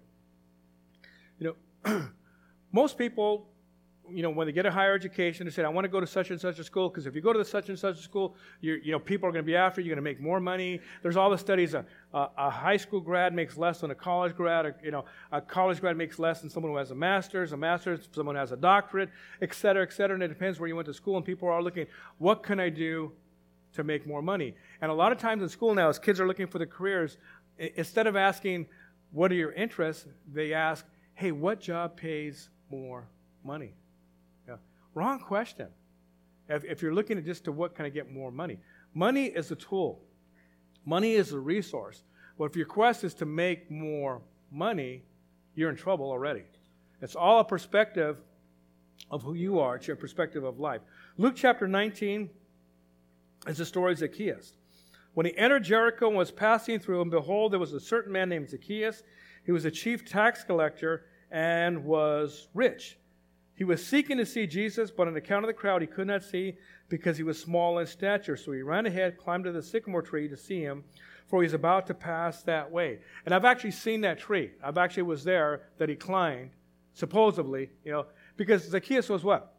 You know, most people, you know, when they get a higher education, they say, I want to go to such and such a school, because if you go to the such and such a school, you're, you know, people are going to be after you, you're going to make more money. There's all the studies. A, a, a high school grad makes less than a college grad. Or, you know, a college grad makes less than someone who has a master's, a master's, someone who has a doctorate, et cetera, et cetera. And it depends where you went to school. And people are looking, what can I do to make more money? And a lot of times in school now, as kids are looking for the careers, instead of asking, what are your interests, they ask, hey, what job pays more money? Yeah. Wrong question. If, if you're looking at just to what can I get more money. Money is a tool. Money is a resource. But if your quest is to make more money, you're in trouble already. It's all a perspective of who you are. It's your perspective of life. Luke chapter nineteen is the story of Zacchaeus. When he entered Jericho and was passing through, and behold, there was a certain man named Zacchaeus. He was a chief tax collector and was rich. He was seeking to see Jesus, but on account of the crowd, he could not see because he was small in stature. So he ran ahead, climbed to the sycamore tree to see him, for he was about to pass that way. And I've actually seen that tree. I've actually was there that he climbed, supposedly, you know, because Zacchaeus was what?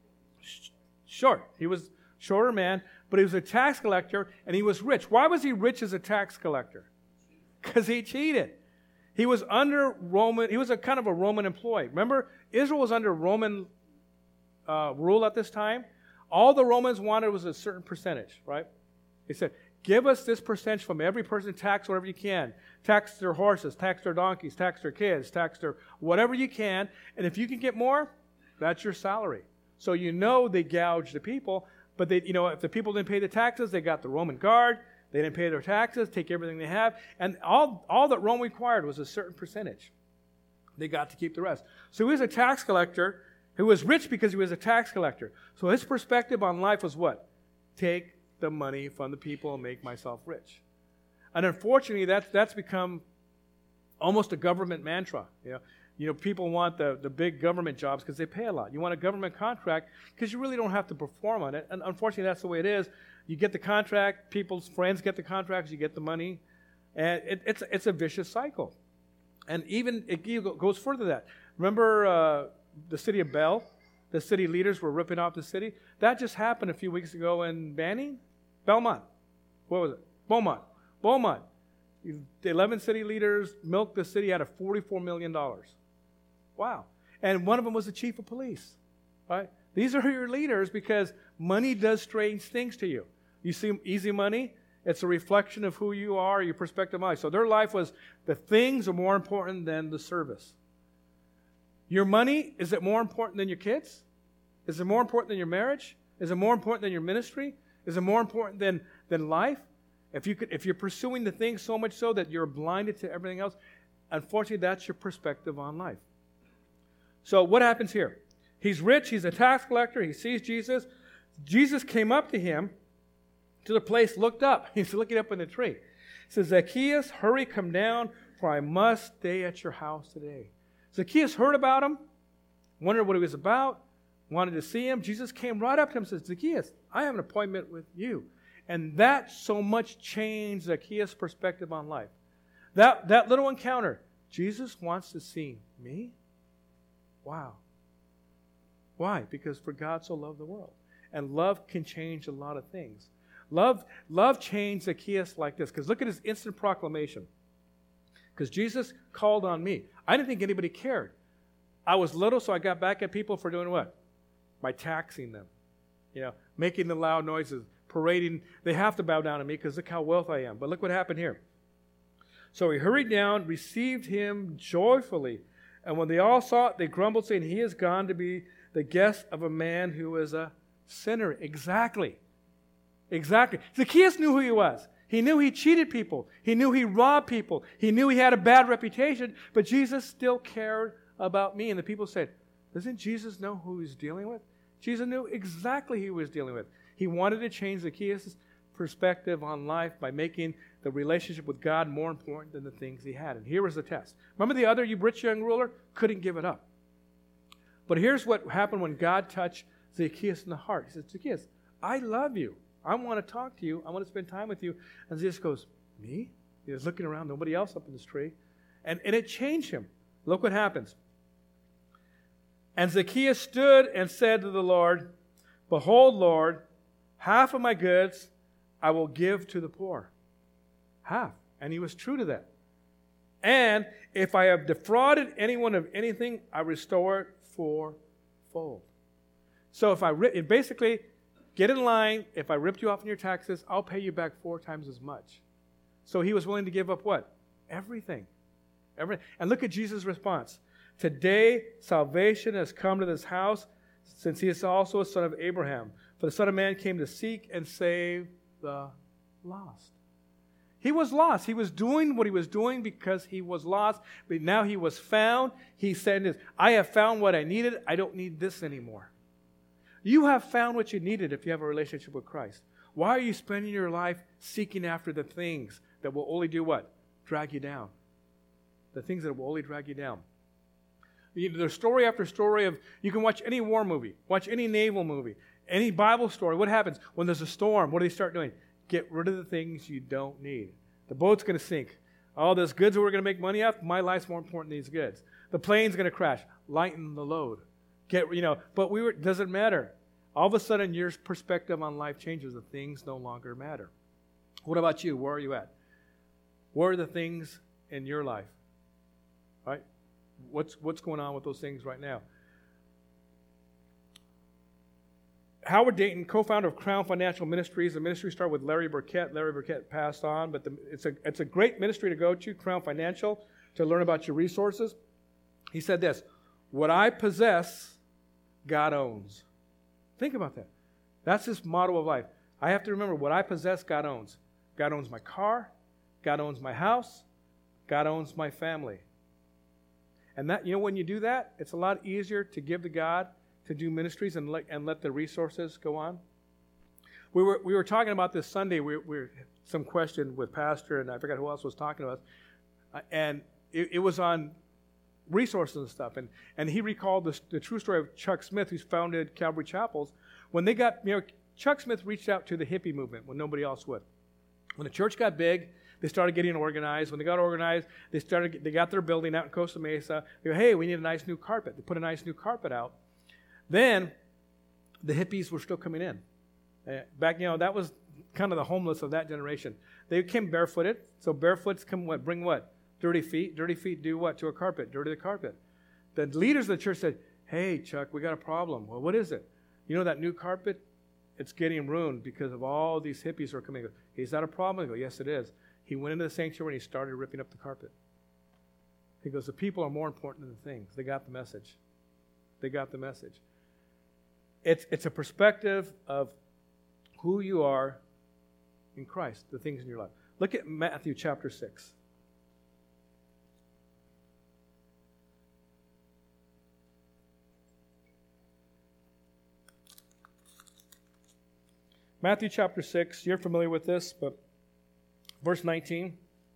Short. He was a shorter man, but he was a tax collector, and he was rich. Why was he rich as a tax collector? Because he cheated. He was under Roman, he was a kind of a Roman employee. Remember, Israel was under Roman uh, rule at this time. All the Romans wanted was a certain percentage, right? They said, give us this percentage from every person, tax whatever you can. Tax their horses, tax their donkeys, tax their kids, tax their whatever you can. And if you can get more, that's your salary. So you know they gouged the people. But they, you know, if the people didn't pay the taxes, they got the Roman guard. They didn't pay their taxes, take everything they have. And all, all that Rome required was a certain percentage. They got to keep the rest. So he was a tax collector who was rich because he was a tax collector. So his perspective on life was what? Take the money from the people and make myself rich. And unfortunately, that's, that's become almost a government mantra. You know, you know people want the, the big government jobs because they pay a lot. You want a government contract because you really don't have to perform on it. And unfortunately, that's the way it is. You get the contract, people's friends get the contracts, you get the money. And it, it's, it's a vicious cycle. And even it goes further than that. Remember uh, the city of Bell? The city leaders were ripping off the city. That just happened a few weeks ago in Banning? Belmont. What was it? Beaumont. Beaumont. The eleven city leaders milked the city out of forty-four million dollars. Wow. And one of them was the chief of police. Right? These are your leaders because money does strange things to you. You see easy money, it's a reflection of who you are, your perspective on life. So their life was the things are more important than the service. Your money, is it more important than your kids? Is it more important than your marriage? Is it more important than your ministry? Is it more important than, than life? If you could, if you're pursuing the things so much so that you're blinded to everything else, unfortunately, that's your perspective on life. So what happens here? He's rich. He's a tax collector. He sees Jesus. Jesus came up to him, to the place, looked up. He's looking up in the tree. He says, Zacchaeus, hurry, come down, for I must stay at your house today. Zacchaeus heard about him, wondered what he was about, wanted to see him. Jesus came right up to him and says, Zacchaeus, I have an appointment with you. And that so much changed Zacchaeus' perspective on life. That, that little encounter, Jesus wants to see me? Wow. Why? Because for God so loved the world. And love can change a lot of things. Love, love changed Zacchaeus like this. Because look at his instant proclamation. Because Jesus called on me. I didn't think anybody cared. I was little, so I got back at people for doing what? By taxing them. You know, making the loud noises, parading. They have to bow down to me because look how wealthy I am. But look what happened here. So he hurried down, received him joyfully. And when they all saw it, they grumbled, saying, he is gone to be the guest of a man who is a sinner. Exactly. Exactly. Zacchaeus knew who he was. He knew he cheated people. He knew he robbed people. He knew he had a bad reputation. But Jesus still cared about me. And the people said, doesn't Jesus know who he's dealing with? Jesus knew exactly who he was dealing with. He wanted to change Zacchaeus' perspective on life by making the relationship with God more important than the things he had. And here was the test. Remember the other rich young ruler? Couldn't give it up. But here's what happened when God touched Zacchaeus in the heart. He said, Zacchaeus, I love you. I want to talk to you. I want to spend time with you. And Zacchaeus goes, me? He was looking around, nobody else up in this tree. And, and it changed him. Look what happens. And Zacchaeus stood and said to the Lord, behold, Lord, half of my goods I will give to the poor. Half. And he was true to that. And if I have defrauded anyone of anything, I restore it fourfold. So if I, ri- basically, get in line. If I ripped you off in your taxes, I'll pay you back four times as much. So he was willing to give up what? Everything. Everything. And look at Jesus' response. Today, salvation has come to this house, since he is also a son of Abraham. For the Son of Man came to seek and save the lost. He was lost. He was doing what he was doing because he was lost. But now he was found. He said this, I have found what I needed. I don't need this anymore. You have found what you needed if you have a relationship with Christ. Why are you spending your life seeking after the things that will only do what? Drag you down. The things that will only drag you down. There's story after story of, you can watch any war movie, watch any naval movie, any Bible story. What happens when there's a storm? What do they start doing? Get rid of the things you don't need. The boat's going to sink. All those goods that we're going to make money off, my life's more important than these goods. The plane's going to crash. Lighten the load. Get, you know, but we were, doesn't matter. All of a sudden, your perspective on life changes. The things no longer matter. What about you? Where are you at? Where are the things in your life? Right? What's what's going on with those things right now? Howard Dayton, co-founder of Crown Financial Ministries. The ministry started with Larry Burkett. Larry Burkett passed on, but the, it's a it's a great ministry to go to, Crown Financial, to learn about your resources. He said this, what I possess, God owns. Think about that. That's his motto of life. I have to remember what I possess, God owns. God owns my car. God owns my house. God owns my family. And that, you know, when you do that, it's a lot easier to give to God, to do ministries and let, and let the resources go on. We were we were talking about this Sunday. We, we were some question with Pastor, and I forgot who else was talking to us. Uh, and it, it was on resources and stuff. And, and he recalled the, the true story of Chuck Smith, who's founded Calvary Chapels. When they got, you know, Chuck Smith reached out to the hippie movement when nobody else would. When the church got big, they started getting organized. When they got organized, they started. They got their building out in Costa Mesa. They go, hey, we need a nice new carpet. They put a nice new carpet out. Then the hippies were still coming in. Uh, back, you know, that was kind of the homeless of that generation. They came barefooted. So barefoots come what? Bring what? Dirty feet. Dirty feet do what to a carpet? Dirty the carpet. The leaders of the church said, hey, Chuck, we got a problem. Well, what is it? You know that new carpet? It's getting ruined because of all these hippies who are coming. Is that a problem? I go, yes, it is. He went into the sanctuary and he started ripping up the carpet. He goes, the people are more important than the things. They got the message. They got the message. It's, it's a perspective of who you are in Christ, the things in your life. Look at Matthew chapter six. Matthew chapter six, you're familiar with this, but verse nineteen.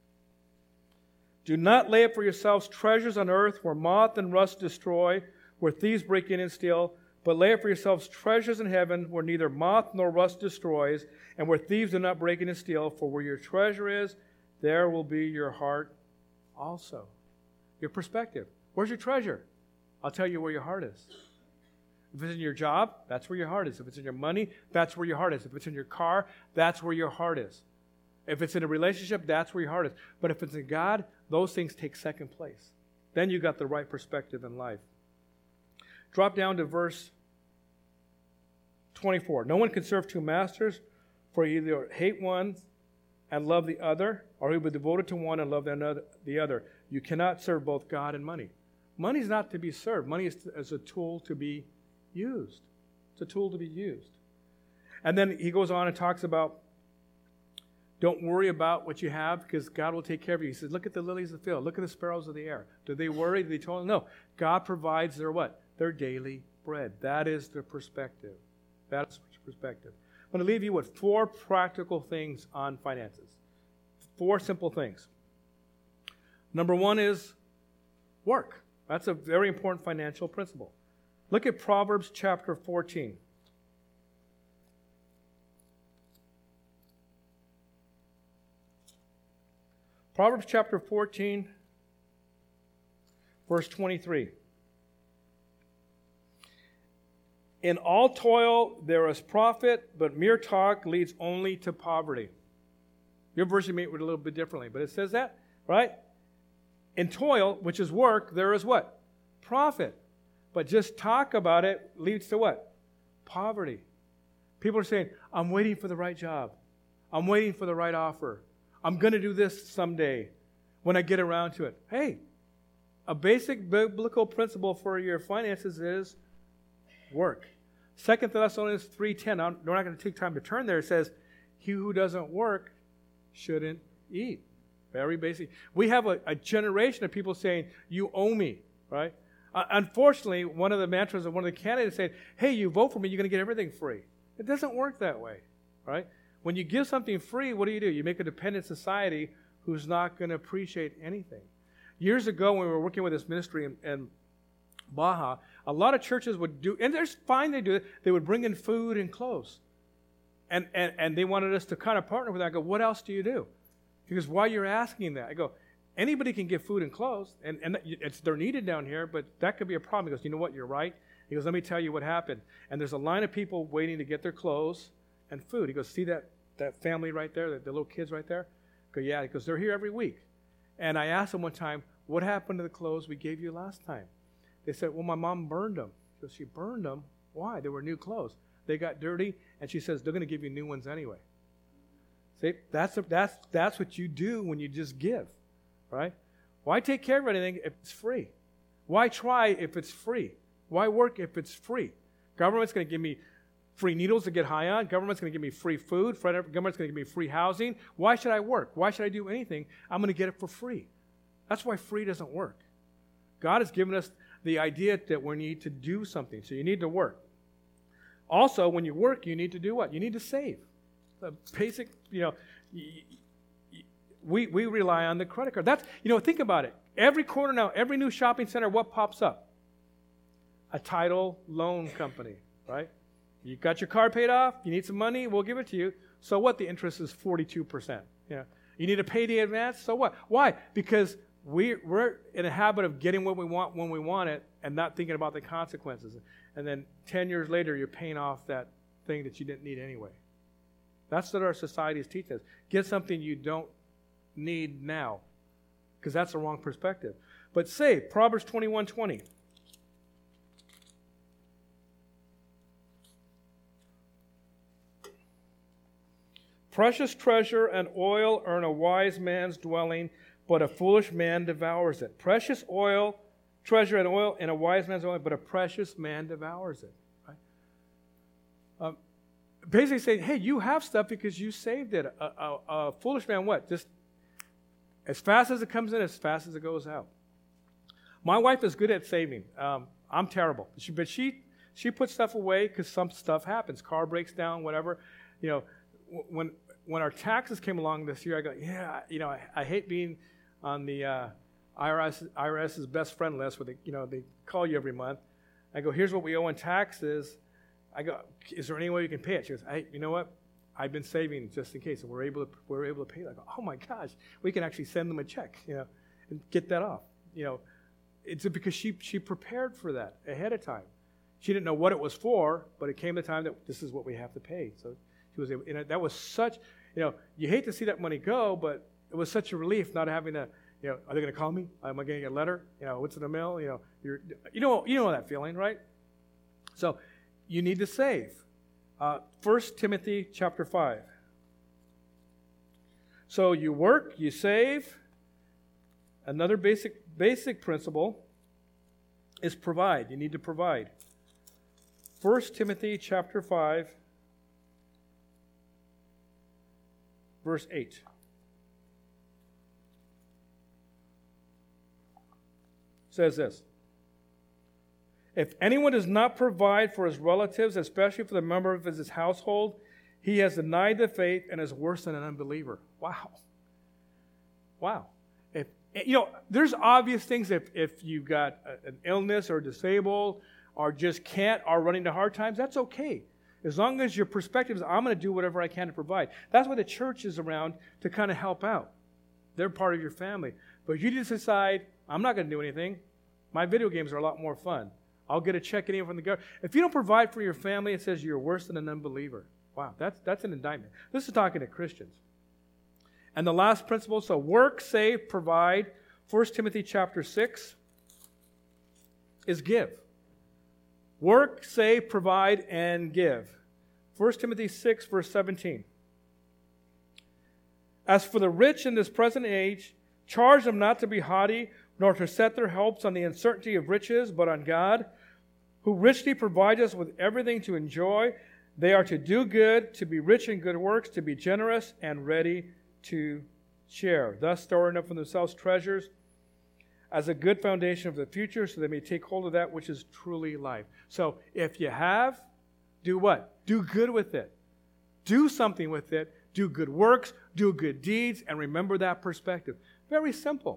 Do not lay up for yourselves treasures on earth where moth and rust destroy, where thieves break in and steal, but lay up for yourselves treasures in heaven where neither moth nor rust destroys, and where thieves do not break in and steal, for where your treasure is, there will be your heart also. Your perspective. Where's your treasure? I'll tell you where your heart is. If it's in your job, that's where your heart is. If it's in your money, that's where your heart is. If it's in your car, that's where your heart is. If it's in a relationship, that's where your heart is. But if it's in God, those things take second place. Then you got the right perspective in life. Drop down to verse twenty-four. No one can serve two masters, for you either hate one and love the other, or he will be devoted to one and love the other. You cannot serve both God and money. Money is not to be served. Money is, to, is a tool to be used. It's a tool to be used. And then he goes on and talks about, don't worry about what you have because God will take care of you. He says, look at the lilies of the field. Look at the sparrows of the air. Do they worry? Do they toil? No. God provides their what? Their daily bread. That is the perspective. That's the perspective. I'm going to leave you with four practical things on finances. Four simple things. Number one is work. That's a very important financial principle. Look at Proverbs chapter fourteen. Proverbs chapter fourteen, verse twenty-three. In all toil there is profit, but mere talk leads only to poverty. Your version may read a little bit differently, but it says that, right? In toil, which is work, there is what? Profit. But just talk about it leads to what? Poverty. People are saying, I'm waiting for the right job. I'm waiting for the right offer. I'm going to do this someday when I get around to it. Hey, a basic biblical principle for your finances is work. Second Thessalonians three ten, we're not going to take time to turn there. It says, he who doesn't work shouldn't eat. Very basic. We have a, a generation of people saying, you owe me, right? Uh, unfortunately, one of the mantras of one of the candidates said, hey, you vote for me, you're going to get everything free. It doesn't work that way, right? When you give something free, what do you do? You make a dependent society who's not going to appreciate anything. Years ago, when we were working with this ministry in, in Baja, a lot of churches would do, and there's fine they do it, they would bring in food and clothes. And, and, and they wanted us to kind of partner with that. I go, what else do you do? He goes, why you're asking that? I go, anybody can give food and clothes, and, and it's, they're needed down here, but that could be a problem. He goes, you know what, you're right. He goes, let me tell you what happened. And there's a line of people waiting to get their clothes and food. He goes, see that, that family right there, the, the little kids right there? I go, yeah. He goes, they're here every week. And I asked them one time, what happened to the clothes we gave you last time? They said, well, my mom burned them. She goes, she burned them? Why? They were new clothes. They got dirty, and she says, they're going to give you new ones anyway. See, that's, a, that's, that's what you do when you just give, right? Why take care of anything if it's free? Why try if it's free? Why work if it's free? Government's going to give me free needles to get high on. Government's going to give me free food. Government's going to give me free housing. Why should I work? Why should I do anything? I'm going to get it for free. That's why free doesn't work. God has given us the idea that we need to do something. So you need to work. Also, when you work, you need to do what? You need to save. The basic, you know, we, we rely on the credit card. That's, you know, think about it. Every corner now, every new shopping center, what pops up? A title loan company, right? You got your car paid off, you need some money, we'll give it to you. So what? The interest is forty-two percent. You know, you need a payday advance, so what? Why? Because we, we're in a habit of getting what we want when we want it and not thinking about the consequences. And then ten years later, you're paying off that thing that you didn't need anyway. That's what our society is teaching us. Get something you don't need now, because that's the wrong perspective. But save. Proverbs twenty-one twenty. Precious treasure and oil are in a wise man's dwelling, but a foolish man devours it. Precious oil, treasure and oil in a wise man's dwelling, but a precious man devours it. Right? Um, basically saying, hey, you have stuff because you saved it. A, a, a foolish man, what? Just as fast as it comes in, as fast as it goes out. My wife is good at saving. Um, I'm terrible. She, but she she puts stuff away because some stuff happens. Car breaks down, whatever. You know, when when our taxes came along this year, I go, yeah, you know, I, I hate being on the uh, I R S IRS's best friend list where they, you know, they call you every month. I go, here's what we owe in taxes. I go, is there any way you can pay it? She goes, hey, you know what? I've been saving just in case, and we're able to we're able to pay it. I go, oh my gosh, we can actually send them a check, you know, and get that off. You know, it's because she she prepared for that ahead of time. She didn't know what it was for, but it came the time that this is what we have to pay. So she was able, and that was such, you know, you hate to see that money go, but it was such a relief not having to, you know, are they going to call me? Am I going to get a letter? You know, what's in the mail? You know, you're, you know, you know that feeling, right? So you need to save. Uh, First Timothy chapter five. So you work, you save. Another basic basic principle is provide. You need to provide. First Timothy chapter five, verse eight. Says this. If anyone does not provide for his relatives, especially for the member of his household, he has denied the faith and is worse than an unbeliever. Wow. Wow. If, you know, there's obvious things if, if you've got an illness or disabled or just can't or running into hard times, that's okay. As long as your perspective is, I'm going to do whatever I can to provide. That's why the church is around, to kind of help out. They're part of your family. But you just decide, I'm not going to do anything. My video games are a lot more fun. I'll get a check in from the government. If you don't provide for your family, it says you're worse than an unbeliever. Wow, that's, that's an indictment. This is talking to Christians. And the last principle, so work, save, provide. First Timothy chapter six is give. Work, save, provide, and give. First Timothy six, verse seventeen. As for the rich in this present age, charge them not to be haughty, nor to set their hopes on the uncertainty of riches, but on God, who richly provides us with everything to enjoy. They are to do good, to be rich in good works, to be generous and ready to share, thus storing up for themselves treasures as a good foundation of the future, so they may take hold of that which is truly life. So if you have, do what? Do good with it. Do something with it. Do good works, do good deeds, and remember that perspective. Very simple.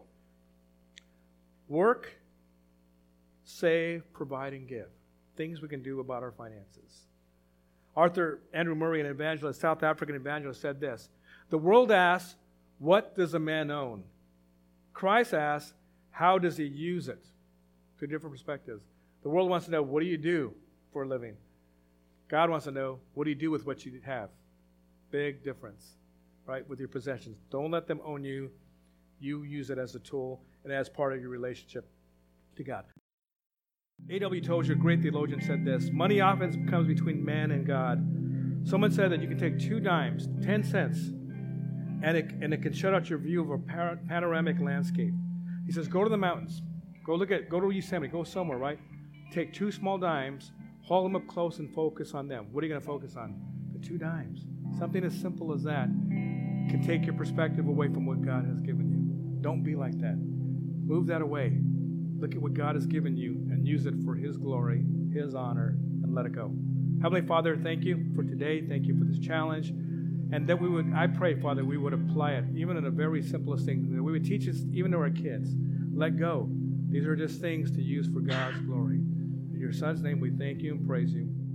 Work, save, provide, and give. Things we can do about our finances. Arthur Andrew Murray, an evangelist, South African evangelist, said this. The world asks, what does a man own? Christ asks, how does he use it? Two different perspectives. The world wants to know, what do you do for a living? God wants to know, what do you do with what you have? Big difference, right, with your possessions. Don't let them own you. You use it as a tool and as part of your relationship to God. A W Tozer, a great theologian, said this, money often comes between man and God. Someone said that you can take two dimes, ten cents, and it, and it can shut out your view of a par- panoramic landscape. He says, go to the mountains. Go look at, go to Yosemite. Go somewhere, right? Take two small dimes, hold them up close and focus on them. What are you going to focus on? The two dimes. Something as simple as that can take your perspective away from what God has given you. Don't be like that. Move that away. Look at what God has given you and use it for His glory, His honor, and let it go. Heavenly Father, thank you for today. Thank you for this challenge. And that we would, I pray, Father, we would apply it, even in the very simplest things. That we would teach us, even to our kids. Let go. These are just things to use for God's glory. In your Son's name, we thank you and praise you.